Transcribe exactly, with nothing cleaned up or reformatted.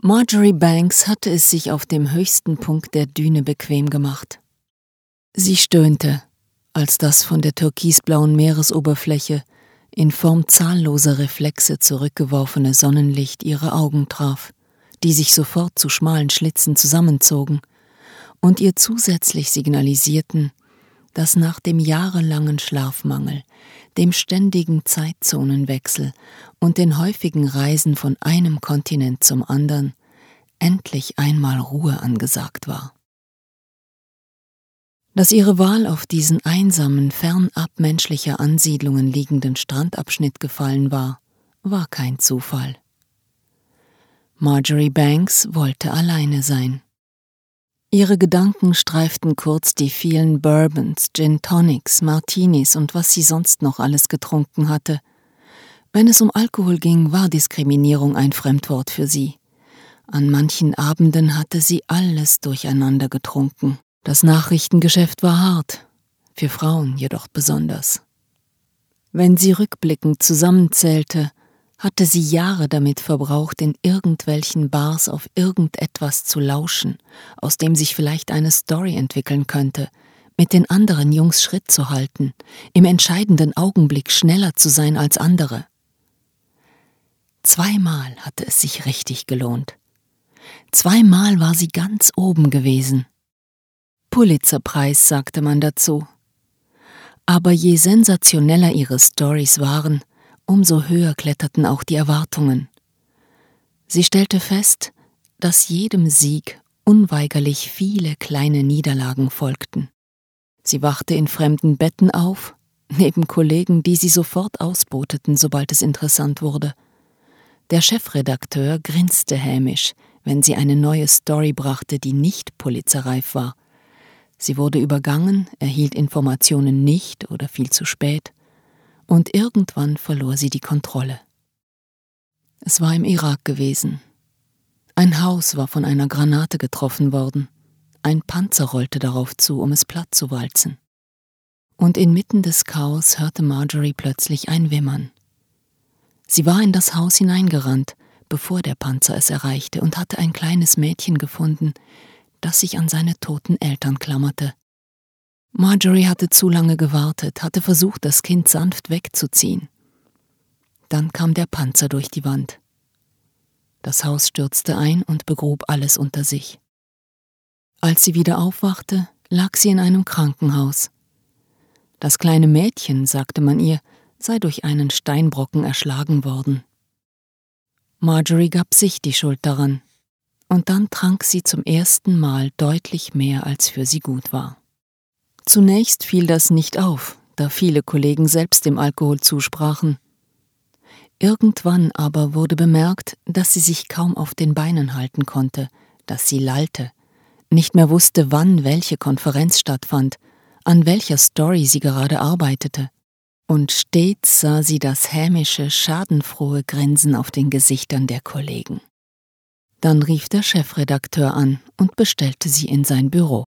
Marjorie Banks hatte es sich auf dem höchsten Punkt der Düne bequem gemacht. Sie stöhnte, als das von der türkisblauen Meeresoberfläche in Form zahlloser Reflexe zurückgeworfene Sonnenlicht ihre Augen traf, die sich sofort zu schmalen Schlitzen zusammenzogen und ihr zusätzlich signalisierten, dass nach dem jahrelangen Schlafmangel, dem ständigen Zeitzonenwechsel und den häufigen Reisen von einem Kontinent zum anderen endlich einmal Ruhe angesagt war. Dass ihre Wahl auf diesen einsamen, fernab menschlicher Ansiedlungen liegenden Strandabschnitt gefallen war, war kein Zufall. Marjorie Banks wollte alleine sein. Ihre Gedanken streiften kurz die vielen Bourbons, Gin Tonics, Martinis und was sie sonst noch alles getrunken hatte. Wenn es um Alkohol ging, war Diskriminierung ein Fremdwort für sie. An manchen Abenden hatte sie alles durcheinander getrunken. Das Nachrichtengeschäft war hart, für Frauen jedoch besonders. Wenn sie rückblickend zusammenzählte, hatte sie Jahre damit verbraucht, in irgendwelchen Bars auf irgendetwas zu lauschen, aus dem sich vielleicht eine Story entwickeln könnte, mit den anderen Jungs Schritt zu halten, im entscheidenden Augenblick schneller zu sein als andere. Zweimal hatte es sich richtig gelohnt. Zweimal war sie ganz oben gewesen. Pulitzerpreis, sagte man dazu. Aber je sensationeller ihre Stories waren, umso höher kletterten auch die Erwartungen. Sie stellte fest, dass jedem Sieg unweigerlich viele kleine Niederlagen folgten. Sie wachte in fremden Betten auf, neben Kollegen, die sie sofort ausboteten, sobald es interessant wurde. Der Chefredakteur grinste hämisch, wenn sie eine neue Story brachte, die nicht pulitzerreif war. Sie wurde übergangen, erhielt Informationen nicht oder viel zu spät. Und irgendwann verlor sie die Kontrolle. Es war im Irak gewesen. Ein Haus war von einer Granate getroffen worden. Ein Panzer rollte darauf zu, um es platt zu walzen. Und inmitten des Chaos hörte Marjorie plötzlich ein Wimmern. Sie war in das Haus hineingerannt, bevor der Panzer es erreichte, und hatte ein kleines Mädchen gefunden, das sich an seine toten Eltern klammerte. Marjorie hatte zu lange gewartet, hatte versucht, das Kind sanft wegzuziehen. Dann kam der Panzer durch die Wand. Das Haus stürzte ein und begrub alles unter sich. Als sie wieder aufwachte, lag sie in einem Krankenhaus. Das kleine Mädchen, sagte man ihr, sei durch einen Steinbrocken erschlagen worden. Marjorie gab sich die Schuld daran, und dann trank sie zum ersten Mal deutlich mehr, als für sie gut war. Zunächst fiel das nicht auf, da viele Kollegen selbst dem Alkohol zusprachen. Irgendwann aber wurde bemerkt, dass sie sich kaum auf den Beinen halten konnte, dass sie lallte, nicht mehr wusste, wann welche Konferenz stattfand, an welcher Story sie gerade arbeitete. Und stets sah sie das hämische, schadenfrohe Grinsen auf den Gesichtern der Kollegen. Dann rief der Chefredakteur an und bestellte sie in sein Büro.